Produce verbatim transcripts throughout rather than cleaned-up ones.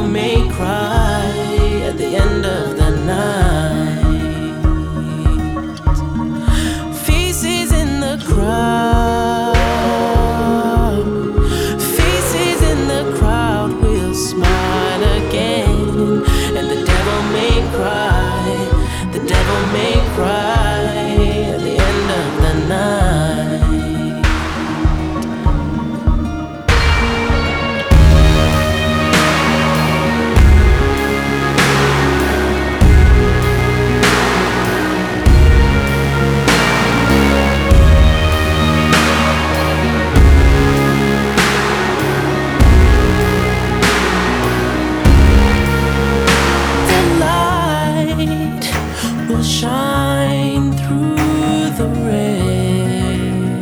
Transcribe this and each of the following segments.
may cry at the end of the night. Faces in the crowd, faces in the crowd will smile again, and the devil may cry, the devil may cry at the end of the night. Will shine through the rain,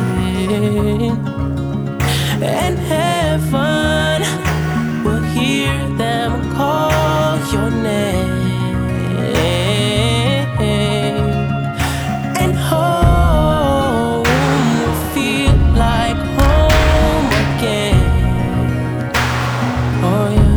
and heaven will hear them call your name, and home will feel like home again. Oh yeah.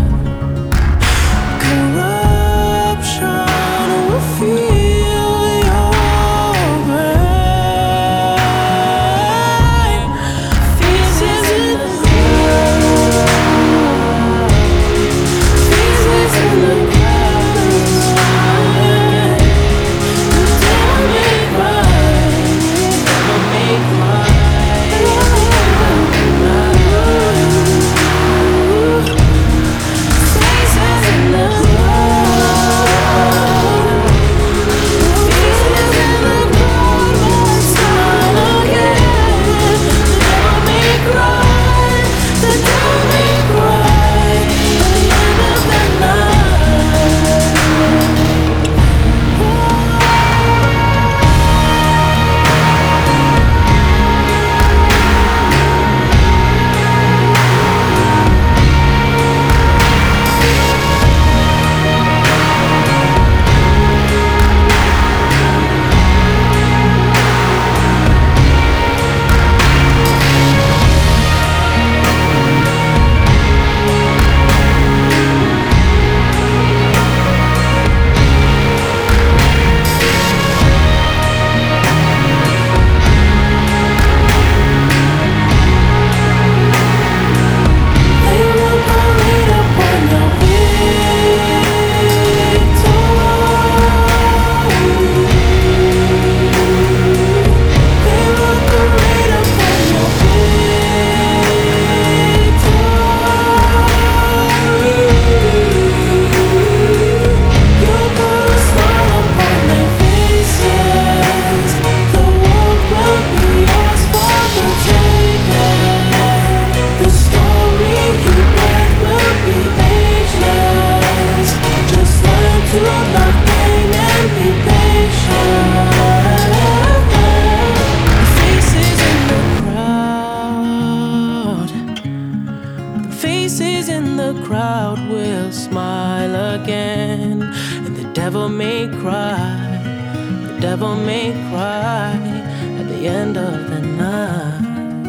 Faces in the crowd will smile again, and the devil may cry, the devil may cry at the end of the night.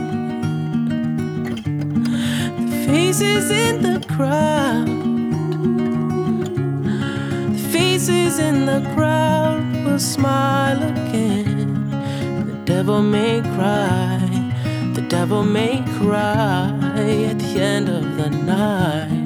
The faces in the crowd, the faces in the crowd will smile again, and the devil may cry, the devil may cry at the end of the night.